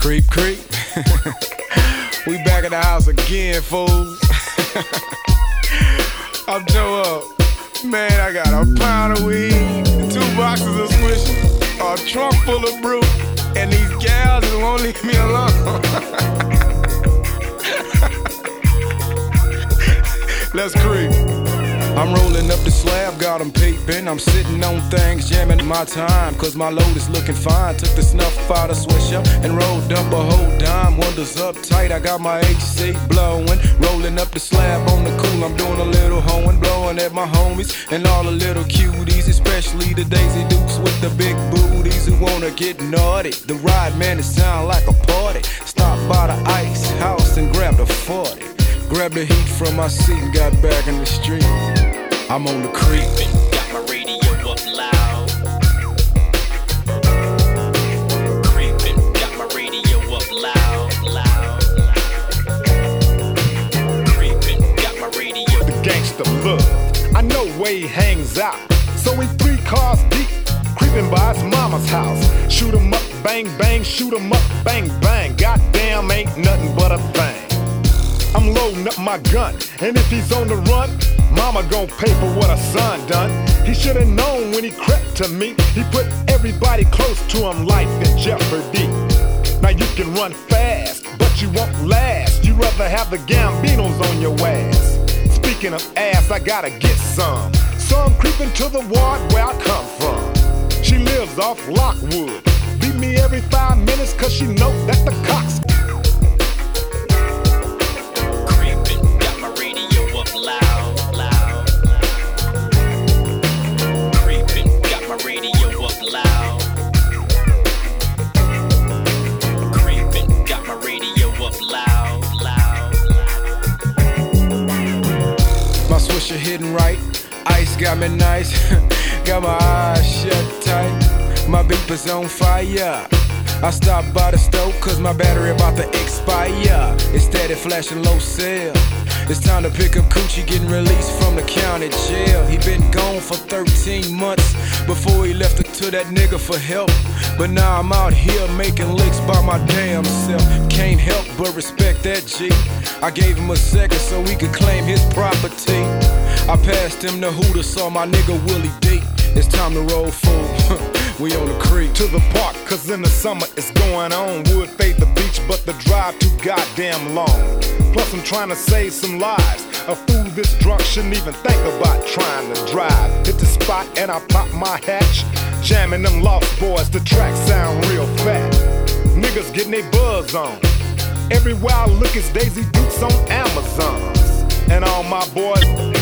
Creep, creep. We back at the house again, fools. I'm Joe Up. Man, I got a pound of weed, 2 boxes of Swisher, a trunk full of brew, and these gals that won't leave me alone. Let's creep. I'm rolling up the slab, got them peeping. I'm sitting on things, jamming my time, cause my load is looking fine. Took the snuff out of Swisher and rolled up a whole dime. Windows up tight, I got my AC blowing. Rolling up the slab on the cool, I'm doing a little hoeing, blowing at my homies and all the little cuties, especially the Daisy Dukes with the big booties who wanna get naughty. The ride, man, it sound like a party. Stop by the ice house and grab the 40. Grabbed the heat from my seat and got back in the street. I'm on the creep. Got my radio up loud. Creeping, got my radio up loud, loud, loud. Creeping, got my radio. The gangster love, I know where he hangs out. So we 3 cars deep, creeping by his mama's house. Shoot 'em up, bang, bang, shoot 'em up, bang, bang. Goddamn, ain't nothing but a thing. I'm loading up my gun, and if he's on the run, mama gon' pay for what her son done. He should've known when he crept to me. He put everybody close to him, life in jeopardy. Now you can run fast, but you won't last. You'd rather have the Gambinos on your ass. Speaking of ass, I gotta get some. So I'm creeping to the ward where I come from. She lives off Lockwood. Beat me every 5 minutes cause she know that the cops. My Swisher hitting right, ice got me nice. Got my eyes shut tight, my beeper's on fire. I stopped by the stove cause my battery about to expire. It's steady flashing low cell. It's time to pick up Coochie, getting released from the county jail. He been gone for 13 months before he left it to that nigga for help. But now I'm out here making licks by my damn self. Can't help but respect that G. I gave him a second so he could claim his property. I passed him the Hooter, saw my nigga Willie D. It's time to roll fool. We on the creek. To the park, cause in the summer it's going on. Would fade the beach, but the drive too goddamn long. Plus I'm trying to save some lives. A fool this drunk shouldn't even think about trying to drive. Hit the spot and I pop my hatch. Jamming them Lost Boys, the track sound real fat. Niggas getting they buzz on. Everywhere I look it's Daisy Dukes on Amazons. And all my boys